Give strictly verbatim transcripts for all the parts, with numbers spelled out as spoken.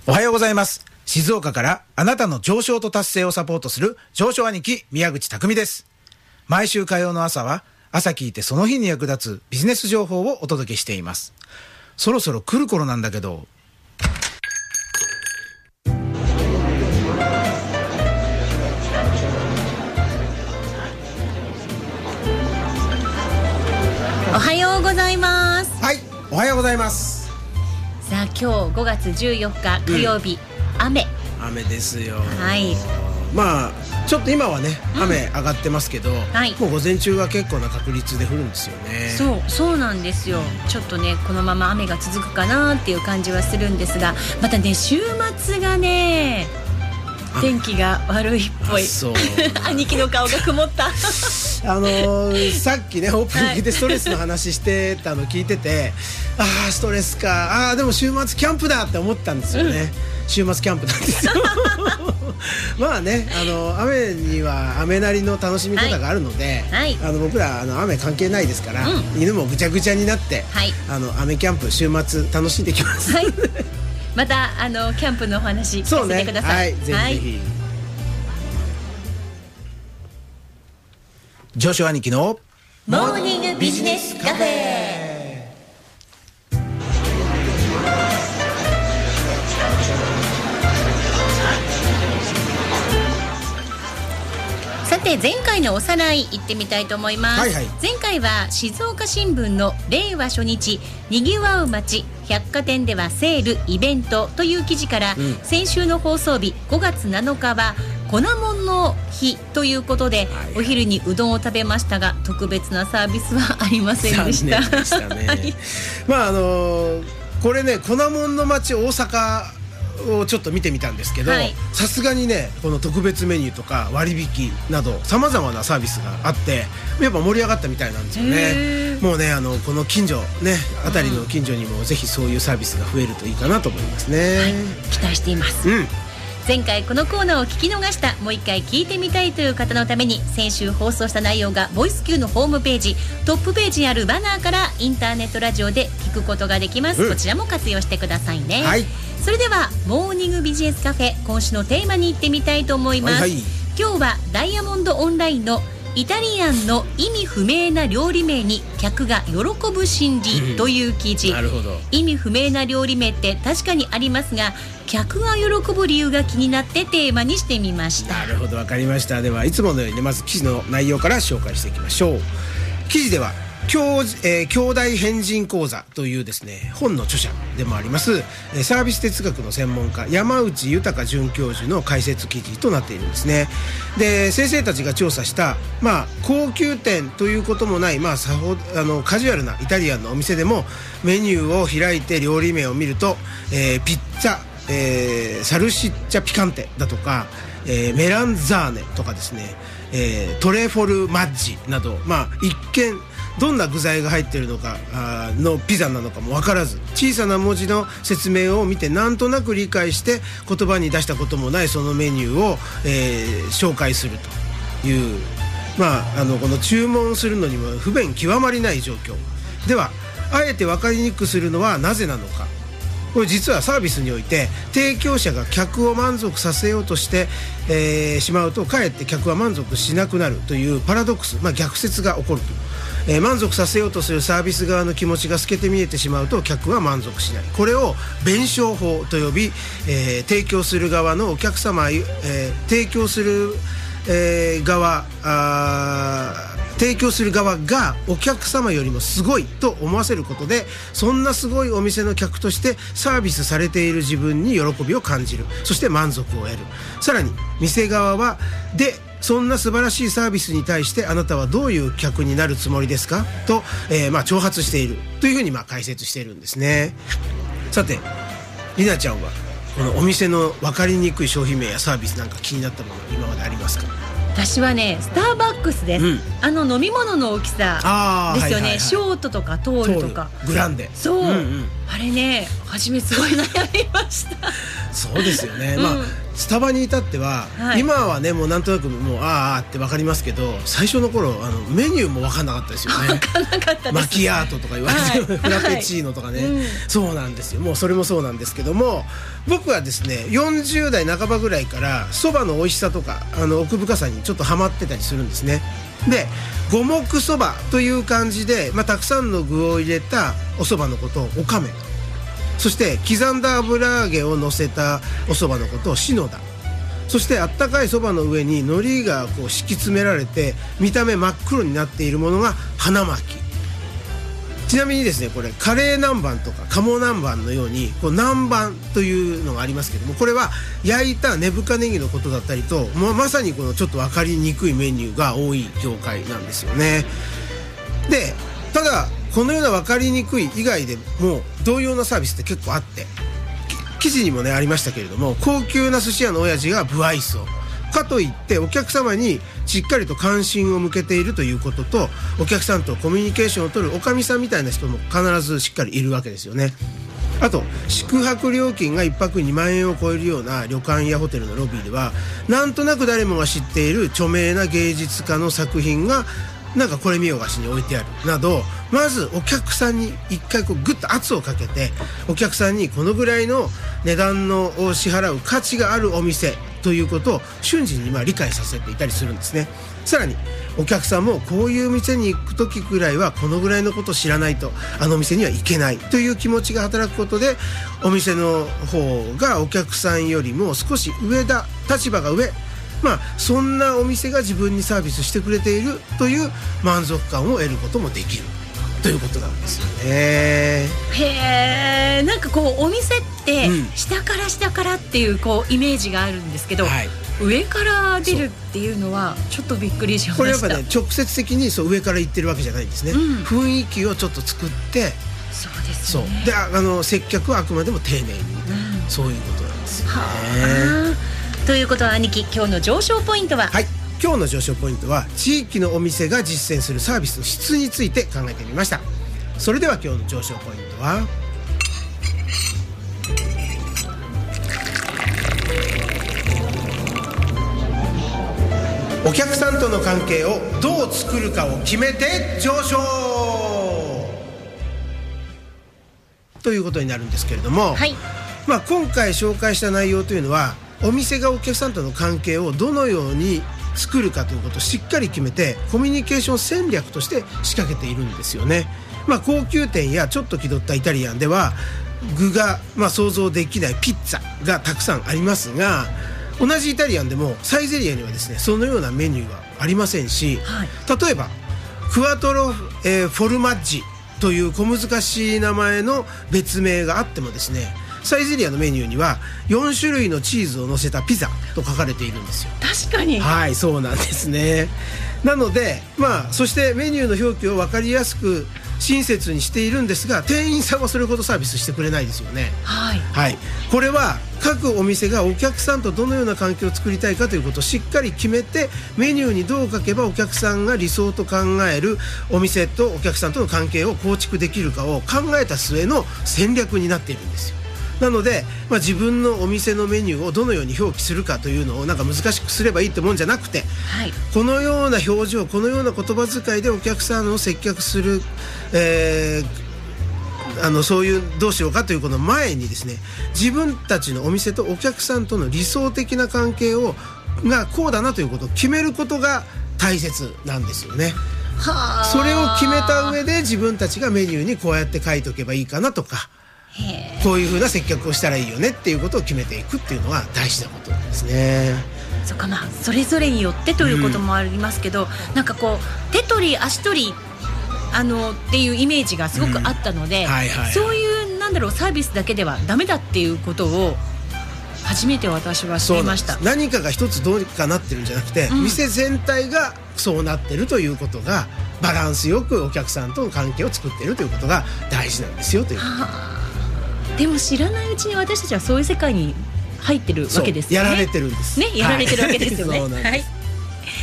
おはようございます。静岡からあなたの上昇と達成をサポートする上昇兄貴宮口匠です。毎週火曜の朝は朝聞いてその日に役立つビジネス情報をお届けしています。そろそろ来る頃なんだけど。 おはようございます。 はい、おはようございます。 さあ今日ごがつじゅうよっか火曜日、うん、雨雨ですよ。 はい。 まあちょっと今はね雨上がってますけど、うんはい、もう午前中は結構な確率で降るんですよね。 そうそうなんですよ。ちょっとねこのまま雨が続くかなっていう感じはするんですが、またね週末がね天気が悪いっぽい。そう兄貴の顔が曇ったあのー、さっきねオープニングでストレスの話してたの聞いてて、はい、ああストレスか、ああでも週末キャンプだって思ったんですよね、うん、週末キャンプなんですよまあねあの雨には雨なりの楽しみ方があるので、はい、あの僕らあの雨関係ないですから、うん、犬もぐちゃぐちゃになって、はい、あの雨キャンプ週末楽しんできます、はいまたあのキャンプのお話聞かせてください。 そうね、はい、ぜひぜひ、はい、上昇兄貴のモーニングビジネスカフェ。さて前回のおさらい行ってみたいと思います、はいはい、前回は静岡新聞の令和初日にぎわう街百貨店ではセールイベントという記事から、うん、先週の放送日ごがつなのかは粉もんの日ということで、はい、お昼にうどんを食べましたが特別なサービスはありませんでした。 残念でしたね、はい、まああのー、これね粉もんの街大阪をちょっと見てみたんですけど、さすがにねこの特別メニューとか割引などさまざまなサービスがあってやっぱ盛り上がったみたいなんですよね。もうねあのこの近所ねあたりの近所にもぜひそういうサービスが増えるといいかなと思いますね、はい、 期待しています、うん、前回このコーナーを聞き逃したもう一回聞いてみたいという方のために先週放送した内容がボイス Q のホームページトップページにあるバナーからインターネットラジオで聞くことができます、うん、こちらも活用してくださいね、はい、それではモーニングビジネスカフェ今週のテーマに行ってみたいと思います、はいはい、今日はダイヤモンドオンラインのイタリアンの意味不明な料理名に客が喜ぶ心理という記事、うん、なるほど。意味不明な料理名って確かにありますが客が喜ぶ理由が気になってテーマにしてみました。 なるほど、わかりました。ではいつものように、ね、まず記事の内容から紹介していきましょう。記事では兄、えー、兄弟変人講座というですね本の著者でもあります、えー、サービス哲学の専門家山内豊准教授の解説記事となっているんですね。で先生たちが調査した、まあ、高級店ということもない、まあ、さほあのカジュアルなイタリアンのお店でもメニューを開いて料理名を見ると、えー、ピッツァ、えー、サルシッチャピカンテだとか、えー、メランザーネとかですね、えー、トレフォルマッジなど、まあ、一見どんな具材が入っているのかのピザなのかも分からず小さな文字の説明を見てなんとなく理解して言葉に出したこともないそのメニューを、えー、紹介するという、まあ、あのこの注文するのにも不便極まりない状況ではあえて分かりにくくするのはなぜなのか。これ実はサービスにおいて提供者が客を満足させようとして、えー、しまうとかえって客は満足しなくなるというパラドックス、まあ、逆説が起こると。えー、満足させようとするサービス側の気持ちが透けて見えてしまうと客は満足しない。これを弁証法と呼び、えー、提供する側のお客様、えー、提供する、えー、側あ提供する側がお客様よりもすごいと思わせることでそんなすごいお店の客としてサービスされている自分に喜びを感じる。そして満足を得る。さらに店側はでそんな素晴らしいサービスに対してあなたはどういう客になるつもりですかと、えー、まあ挑発しているというふうにまあ解説しているんですね。さてりなちゃんはこのお店の分かりにくい商品名やサービスなんか気になったもの今までありますか？ 私はねスターバックスです、うん、あの飲み物の大きさですよね、はいはいはい、ショートとかトールとかグランデそう、うんうん、あれね初めすごい悩みましたそうそうですよね、 うん、 まあスタバに至っては、はい、今はねもうなんとなくもうあーあーって分かりますけど、最初の頃あのメニューも分かんなかったですよね。 分かんなかったですね。 マキアートとか言われて、はい、フラペチーノとかね、はい、うん、そうなんですよ。もうそれもそうなんですけども、僕はですねよんじゅう代半ばぐらいからそばの美味しさとかあの奥深さにちょっとハマってたりするんですね。で五目そばという感じで、まあ、たくさんの具を入れたお蕎麦のことをおかめ、そして刻んだ油揚げを乗せたお蕎麦のことをしのだ、そしてあったかいそばの上に海苔がこう敷き詰められて見た目真っ黒になっているものが花巻き。ちなみにですねこれカレー南蛮とか鴨南蛮のようにこう南蛮というのがありますけども、これは焼いた根深ネギのことだったりと、ま, まさにこのちょっと分かりにくいメニューが多い業界なんですよね。でただこのような分かりにくい以外でも同様なサービスって結構あって、記事にもねありましたけれども、高級な寿司屋の親父が不愛想かといってお客様にしっかりと関心を向けているということと、お客さんとコミュニケーションを取るおかみさんみたいな人も必ずしっかりいるわけですよね。あと宿泊料金がいっぱくにまん円を超えるような旅館やホテルのロビーではなんとなく誰もが知っている著名な芸術家の作品がなんかこれ見よがしに置いてあるなど、まずお客さんに一回こうグッと圧をかけて、お客さんにこのぐらいの値段のを支払う価値があるお店ということを瞬時にまあ理解させていたりするんですね。さらにお客さんもこういう店に行く時ぐらいはこのぐらいのことを知らないとあの店には行けないという気持ちが働くことで、お店の方がお客さんよりも少し上だ、立場が上、まあそんなお店が自分にサービスしてくれているという満足感を得ることもできるということなんですよね。 へえ、なんかこうお店って下から下からっていうこうイメージがあるんですけど、はい、上から出るっていうのはちょっとびっくりしました。 これやっぱね直接的にそう上から行ってるわけじゃないんですね、うん、雰囲気をちょっと作って、 そうですね、 そうで あ, あの接客はあくまでも丁寧に、うん、そういうことなんですよね。 はあ、ということは兄貴、今日の上昇ポイントは？ はい、今日の上昇ポイントは地域のお店が実践するサービスの質について考えてみました。それでは今日の上昇ポイントはお客さんとの関係をどう作るかを決めて上昇ということになるんですけれども、はい、まあ、今回紹介した内容というのはお店がお客さんとの関係をどのように作るかということをしっかり決めてコミュニケーション戦略として仕掛けているんですよね。まあ、高級店やちょっと気取ったイタリアンでは具がまあ想像できないピッツァがたくさんありますが、同じイタリアンでもサイゼリアにはですねそのようなメニューはありませんし、はい、例えばクワトロ、えー、フォルマッジという小難しい名前の別名があってもですね、サイゼリアのメニューにはよん種類のチーズを乗せたピザと書かれているんですよ。 確かに、 はい、そうなんですね。なのでまあそしてメニューの表記を分かりやすく親切にしているんですが、店員さんはそれほどサービスしてくれないですよね。 はい、 はい、これは各お店がお客さんとどのような関係を作りたいかということをしっかり決めて、メニューにどう書けばお客さんが理想と考えるお店とお客さんとの関係を構築できるかを考えた末の戦略になっているんですよ。なので、まあ、自分のお店のメニューをどのように表記するかというのをなんか難しくすればいいってもんじゃなくて、はい、このような表情、このような言葉遣いでお客さんを接客する、えー、あのそういうどうしようかというこの前にですね、自分たちのお店とお客さんとの理想的な関係をがこうだなということを決めることが大切なんですよね。はあ、それを決めた上で自分たちがメニューにこうやって書いておけばいいかなとか、こういう風な接客をしたらいいよねっていうことを決めていくっていうのが大事なことなんですね。 そうか、まあそれぞれによってということもありますけど、うん、なんかこう手取り足取りあのっていうイメージがすごくあったので、うん、はいはい、そういうなんだろうサービスだけではダメだっていうことを初めて私は知りました。 何かが一つどうかなってるんじゃなくて、うん、店全体がそうなってるということがバランスよくお客さんとの関係を作っているということが大事なんですよということ。はあ、 でも知らないうちに私たちはそういう世界に入ってるわけですよね。 やられてるんですね、やられてるわけですよね。 はい、はい、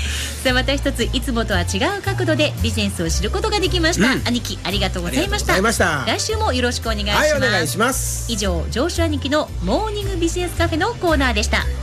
さあまた一ついつもとは違う角度でビジネスを知ることができました、うん、兄貴ありがとうございました。 ありがとうございました。 来週もよろしくお願いします。 はい、お願いします。 以上上州兄貴のモーニングビジネスカフェのコーナーでした。